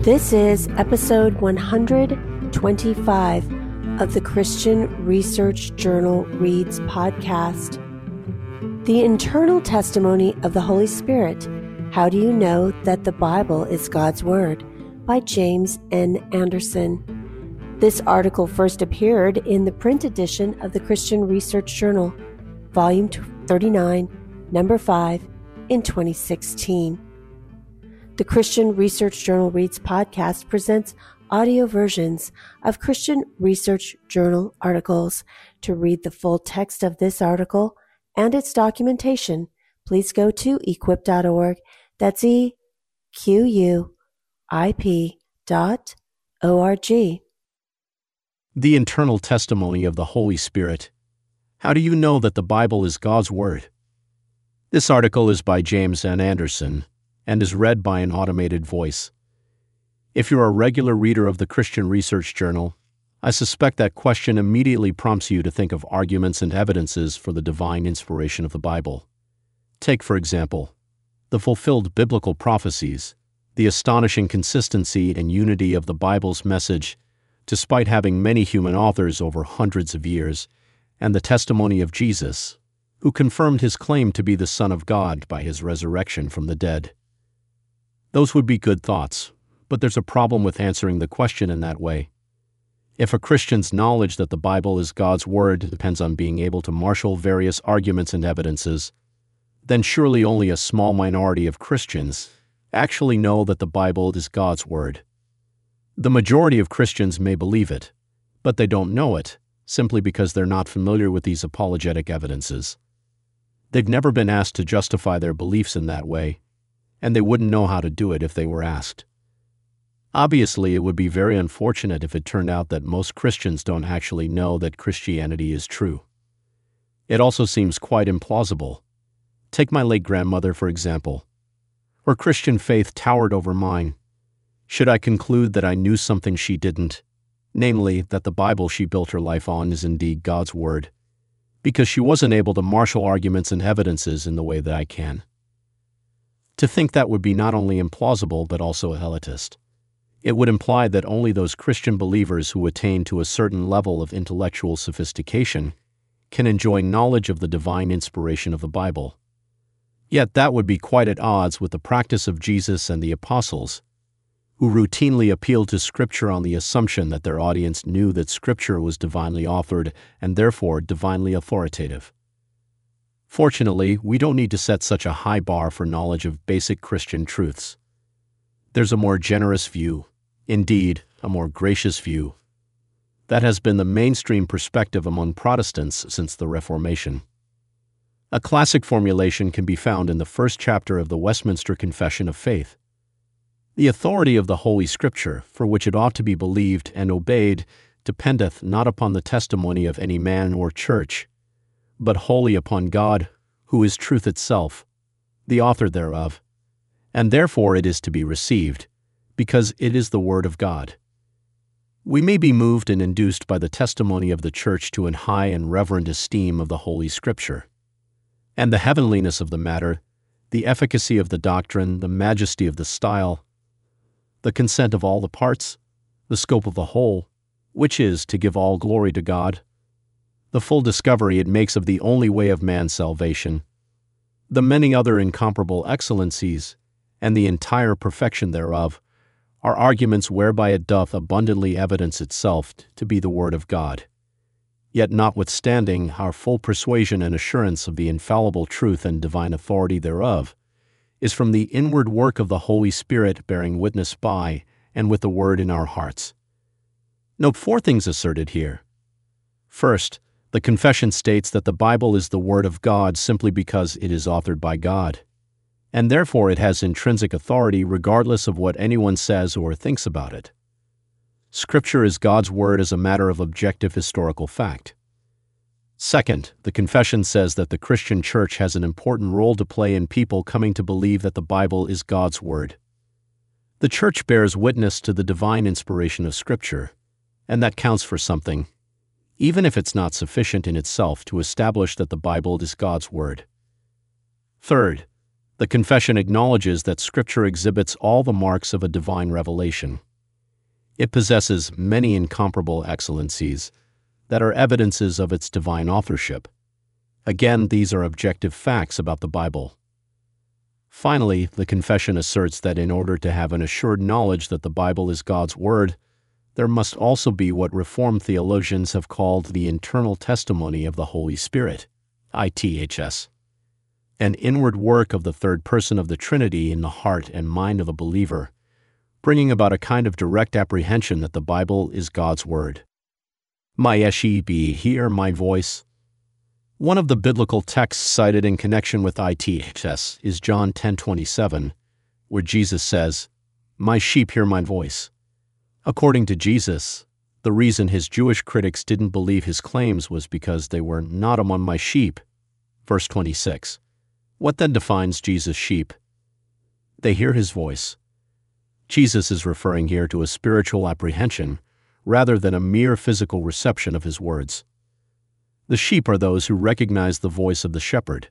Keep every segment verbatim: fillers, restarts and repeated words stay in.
This is episode one hundred twenty-five of the Christian Research Journal Reads podcast. The Internal Testimony of the Holy Spirit. How do you know that the Bible is God's Word? By James N. Anderson. This article first appeared in the print edition of the Christian Research Journal, volume thirty-nine, number five, in twenty sixteen. The Christian Research Journal Reads podcast presents audio versions of Christian Research Journal articles. To read the full text of this article and its documentation, please go to equip dot org. That's E Q U I P dot O R G. The Internal Testimony of the Holy Spirit. How do you know that the Bible is God's Word? This article is by James N. Anderson and is read by an automated voice. If you're a regular reader of the Christian Research Journal, I suspect that question immediately prompts you to think of arguments and evidences for the divine inspiration of the Bible. Take, for example, the fulfilled biblical prophecies, the astonishing consistency and unity of the Bible's message, despite having many human authors over hundreds of years, and the testimony of Jesus, who confirmed his claim to be the Son of God by his resurrection from the dead. Those would be good thoughts, but there's a problem with answering the question in that way. If a Christian's knowledge that the Bible is God's Word depends on being able to marshal various arguments and evidences, then surely only a small minority of Christians actually know that the Bible is God's Word. The majority of Christians may believe it, but they don't know it, simply because they're not familiar with these apologetic evidences. They've never been asked to justify their beliefs in that way, and they wouldn't know how to do it if they were asked. Obviously, it would be very unfortunate if it turned out that most Christians don't actually know that Christianity is true. It also seems quite implausible. Take my late grandmother, for example. Her Christian faith towered over mine. Should I conclude that I knew something she didn't, namely, that the Bible she built her life on is indeed God's Word, because she wasn't able to marshal arguments and evidences in the way that I can? To think that would be not only implausible but also elitist. It would imply that only those Christian believers who attain to a certain level of intellectual sophistication can enjoy knowledge of the divine inspiration of the Bible. Yet that would be quite at odds with the practice of Jesus and the apostles, who routinely appealed to Scripture on the assumption that their audience knew that Scripture was divinely authored and therefore divinely authoritative. Fortunately, we don't need to set such a high bar for knowledge of basic Christian truths. There's a more generous view, indeed, a more gracious view. That has been the mainstream perspective among Protestants since the Reformation. A classic formulation can be found in the first chapter of the Westminster Confession of Faith. The authority of the Holy Scripture, for which it ought to be believed and obeyed, dependeth not upon the testimony of any man or church, but wholly upon God, who is truth itself, the author thereof, and therefore it is to be received, because it is the Word of God. We may be moved and induced by the testimony of the Church to an high and reverent esteem of the Holy Scripture, and the heavenliness of the matter, the efficacy of the doctrine, the majesty of the style, the consent of all the parts, the scope of the whole, which is to give all glory to God, the full discovery it makes of the only way of man's salvation, the many other incomparable excellencies, and the entire perfection thereof, are arguments whereby it doth abundantly evidence itself to be the Word of God. Yet notwithstanding our full persuasion and assurance of the infallible truth and divine authority thereof, is from the inward work of the Holy Spirit bearing witness by and with the Word in our hearts. Note four things asserted here. First, the confession states that the Bible is the Word of God simply because it is authored by God, and therefore it has intrinsic authority regardless of what anyone says or thinks about it. Scripture is God's Word as a matter of objective historical fact. Second, the confession says that the Christian Church has an important role to play in people coming to believe that the Bible is God's Word. The Church bears witness to the divine inspiration of Scripture, and that counts for something, even if it's not sufficient in itself to establish that the Bible is God's Word. Third, The confession acknowledges that Scripture exhibits all the marks of a divine revelation. It possesses many incomparable excellencies that are evidences of its divine authorship. Again, these are objective facts about the Bible. Finally, the confession asserts that in order to have an assured knowledge that the Bible is God's Word, there must also be what Reformed theologians have called the internal testimony of the Holy Spirit, I T H S, an inward work of the third person of the Trinity in the heart and mind of a believer, bringing about a kind of direct apprehension that the Bible is God's Word. Mayeshi be hear my voice. One of the biblical texts cited in connection with I T H S is John ten twenty-seven, where Jesus says, "My sheep hear my voice." According to Jesus, the reason his Jewish critics didn't believe his claims was because they were not among my sheep. Verse twenty-six. What then defines Jesus' sheep? They hear his voice. Jesus is referring here to a spiritual apprehension rather than a mere physical reception of his words. The sheep are those who recognize the voice of the shepherd.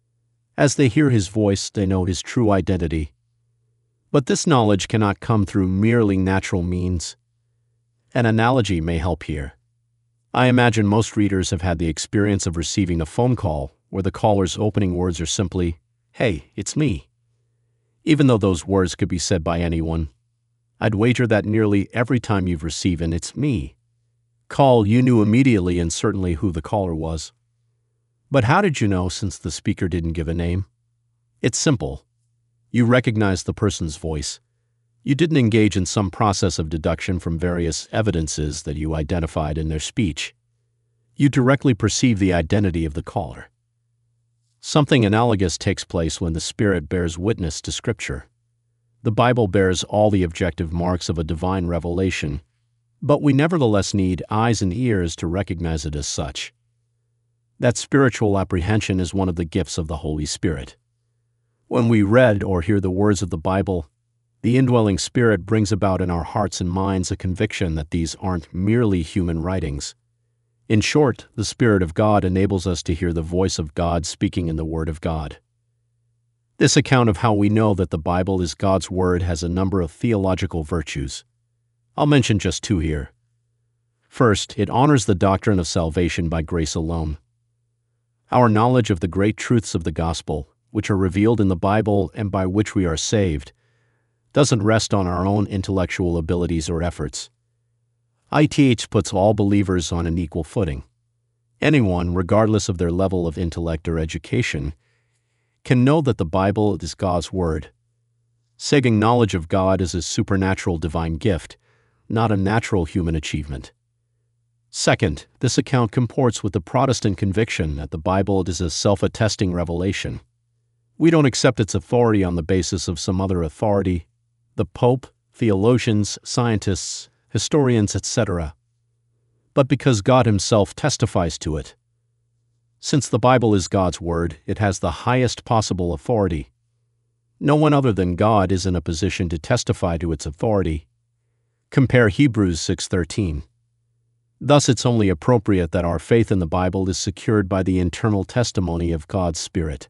As they hear his voice, they know his true identity. But this knowledge cannot come through merely natural means. An analogy may help here. I imagine most readers have had the experience of receiving a phone call where the caller's opening words are simply, "Hey, it's me." Even though those words could be said by anyone, I'd wager that nearly every time you've received an "it's me" call, you knew immediately and certainly who the caller was. But how did you know, since the speaker didn't give a name? It's simple. You recognized the person's voice. You didn't engage in some process of deduction from various evidences that you identified in their speech. You directly perceived the identity of the caller. Something analogous takes place when the Spirit bears witness to Scripture. The Bible bears all the objective marks of a divine revelation, but we nevertheless need eyes and ears to recognize it as such. That spiritual apprehension is one of the gifts of the Holy Spirit. When we read or hear the words of the Bible, the indwelling Spirit brings about in our hearts and minds a conviction that these aren't merely human writings. In short, the Spirit of God enables us to hear the voice of God speaking in the Word of God. This account of how we know that the Bible is God's Word has a number of theological virtues. I'll mention just two here. First, it honors the doctrine of salvation by grace alone. Our knowledge of the great truths of the gospel, which are revealed in the Bible and by which we are saved, doesn't rest on our own intellectual abilities or efforts. I T H puts all believers on an equal footing. Anyone, regardless of their level of intellect or education, can know that the Bible is God's Word. Saving knowledge of God is a supernatural divine gift, not a natural human achievement. Second, this account comports with the Protestant conviction that the Bible is a self-attesting revelation. We don't accept its authority on the basis of some other authority, the Pope, theologians, scientists, historians, et cetera, but because God Himself testifies to it. Since the Bible is God's Word, it has the highest possible authority. No one other than God is in a position to testify to its authority. Compare Hebrews six thirteen. Thus, it's only appropriate that our faith in the Bible is secured by the internal testimony of God's Spirit.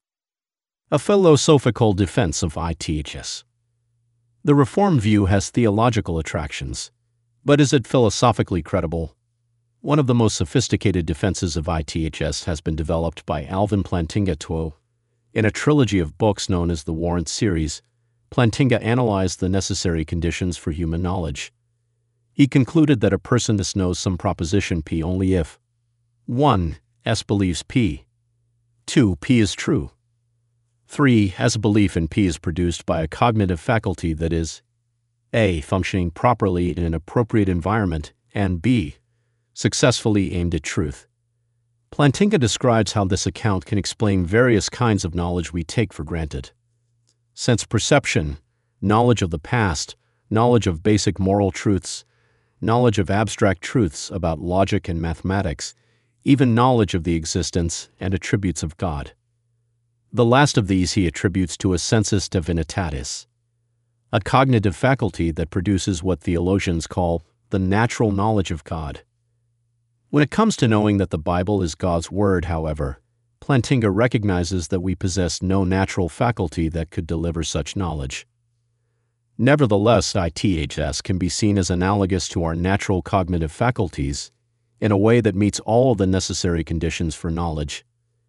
A philosophical defense of I T H S. The Reformed view has theological attractions, but is it philosophically credible? One of the most sophisticated defenses of I T H S has been developed by Alvin Plantinga Tuo. In a trilogy of books known as the Warrant Series, Plantinga analyzed the necessary conditions for human knowledge. He concluded that a person thus knows some proposition P only if one. S believes P. two. P is true. three. S belief in P is produced by a cognitive faculty that is A. functioning properly in an appropriate environment, and B. successfully aimed at truth. Plantinga describes how this account can explain various kinds of knowledge we take for granted. Sense perception, knowledge of the past, knowledge of basic moral truths, knowledge of abstract truths about logic and mathematics, even knowledge of the existence and attributes of God. The last of these he attributes to a sensus divinitatis, a cognitive faculty that produces what theologians call the natural knowledge of God. When it comes to knowing that the Bible is God's Word, however, Plantinga recognizes that we possess no natural faculty that could deliver such knowledge. Nevertheless, I T H S can be seen as analogous to our natural cognitive faculties in a way that meets all of the necessary conditions for knowledge.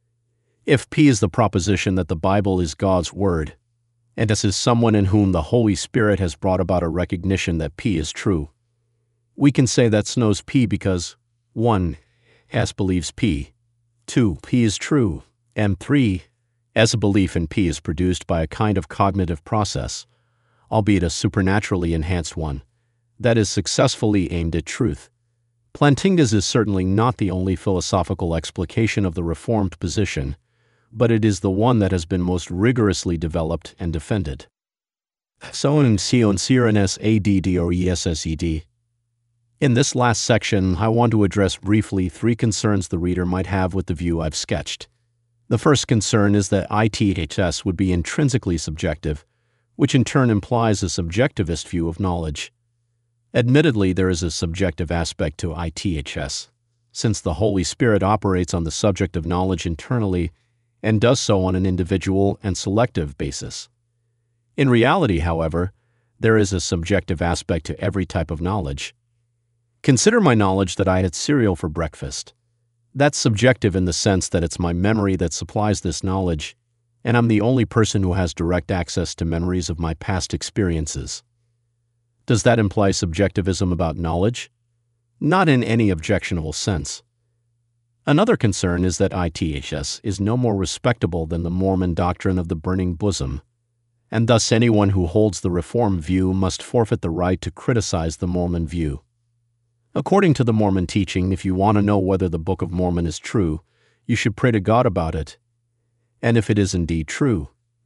If P is the proposition that the Bible is God's Word, and S is someone in whom the Holy Spirit has brought about a recognition that P is true, we can say that S knows P because one. S believes P, two. P is true, and three. S a belief in P is produced by a kind of cognitive process, albeit a supernaturally enhanced one, that is successfully aimed at truth. Plantinga's is certainly not the only philosophical explication of the Reformed position, but it is the one that has been most rigorously developed and defended. Soen Sion Sirenes A D D O E S S E D. In this last section, I want to address briefly three concerns the reader might have with the view I've sketched. The first concern is that I T H S would be intrinsically subjective, which in turn implies a subjectivist view of knowledge. Admittedly, there is a subjective aspect to I T H S, since the Holy Spirit operates on the subject of knowledge internally and does so on an individual and selective basis. In reality, however, there is a subjective aspect to every type of knowledge. Consider my knowledge that I had cereal for breakfast. That's subjective in the sense that it's my memory that supplies this knowledge, and I'm the only person who has direct access to memories of my past experiences. Does that imply subjectivism about knowledge? Not in any objectionable sense. Another concern is that I T H S is no more respectable than the Mormon doctrine of the burning bosom, and thus anyone who holds the Reform view must forfeit the right to criticize the Mormon view. According to the Mormon teaching, if you want to know whether the Book of Mormon is true, you should pray to God about it, and if it is indeed true,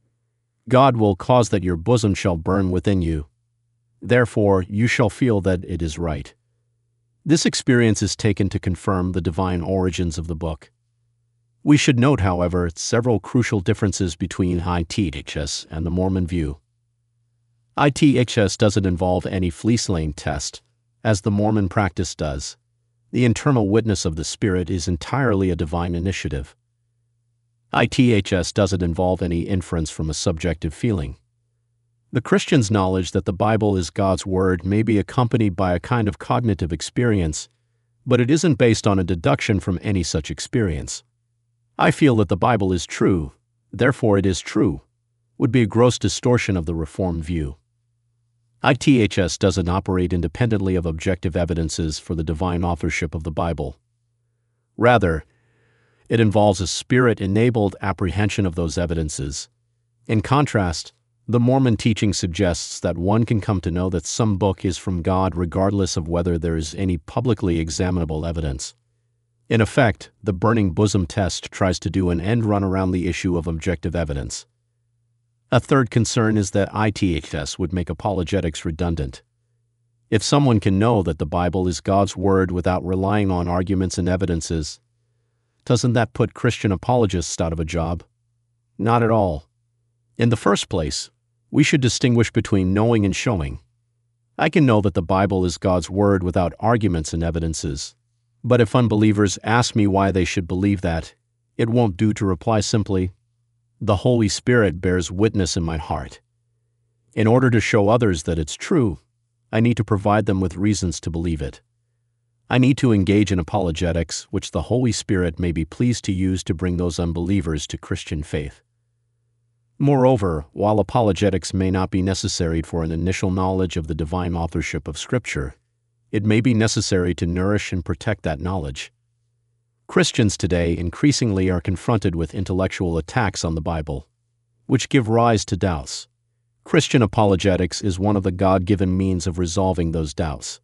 God will cause that your bosom shall burn within you. Therefore, you shall feel that it is right. This experience is taken to confirm the divine origins of the book. We should note, however, several crucial differences between I T H S and the Mormon view. I T H S doesn't involve any fleece-laying test, as the Mormon practice does. The internal witness of the Spirit is entirely a divine initiative. I T H S doesn't involve any inference from a subjective feeling. The Christian's knowledge that the Bible is God's Word may be accompanied by a kind of cognitive experience, but it isn't based on a deduction from any such experience. I feel that the Bible is true, therefore it is true, would be a gross distortion of the Reformed view. I T H S doesn't operate independently of objective evidences for the divine authorship of the Bible. Rather, it involves a Spirit-enabled apprehension of those evidences. In contrast, the Mormon teaching suggests that one can come to know that some book is from God regardless of whether there is any publicly examinable evidence. In effect, the burning bosom test tries to do an end run around the issue of objective evidence. A third concern is that I T H S would make apologetics redundant. If someone can know that the Bible is God's Word without relying on arguments and evidences, doesn't that put Christian apologists out of a job? Not at all. In the first place, we should distinguish between knowing and showing. I can know that the Bible is God's Word without arguments and evidences, but if unbelievers ask me why they should believe that, it won't do to reply simply, "The Holy Spirit bears witness in my heart." In order to show others that it's true, I need to provide them with reasons to believe it. I need to engage in apologetics, which the Holy Spirit may be pleased to use to bring those unbelievers to Christian faith. Moreover, while apologetics may not be necessary for an initial knowledge of the divine authorship of Scripture, it may be necessary to nourish and protect that knowledge. Christians today increasingly are confronted with intellectual attacks on the Bible, which give rise to doubts. Christian apologetics is one of the God-given means of resolving those doubts.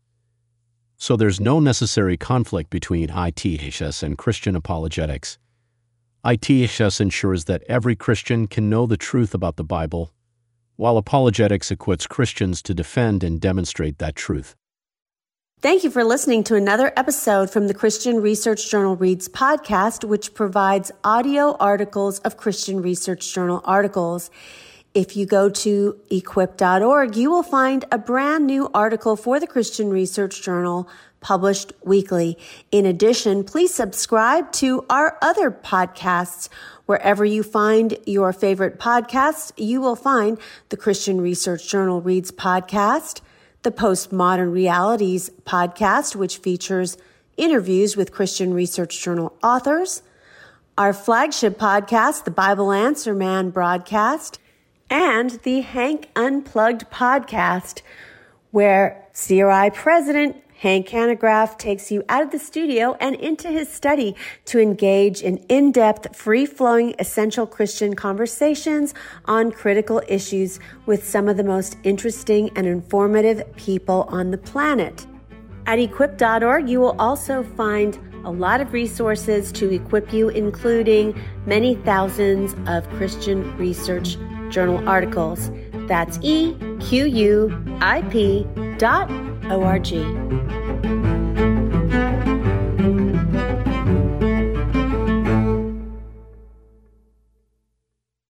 So there's no necessary conflict between I T H S and Christian apologetics. I T H S ensures that every Christian can know the truth about the Bible, while apologetics equips Christians to defend and demonstrate that truth. Thank you for listening to another episode from the Christian Research Journal Reads podcast, which provides audio articles of Christian Research Journal articles. If you go to equip dot org, you will find a brand new article for the Christian Research Journal published weekly. In addition, please subscribe to our other podcasts. Wherever you find your favorite podcasts, you will find the Christian Research Journal Reads podcast, the Postmodern Realities podcast, which features interviews with Christian Research Journal authors, our flagship podcast, the Bible Answer Man broadcast, and the Hank Unplugged podcast, where C R I President Hank Hanegraaff takes you out of the studio and into his study to engage in in-depth, free-flowing, essential Christian conversations on critical issues with some of the most interesting and informative people on the planet. At equip dot org, you will also find a lot of resources to equip you, including many thousands of Christian Research Journal articles. That's E Q U I P dot O R G.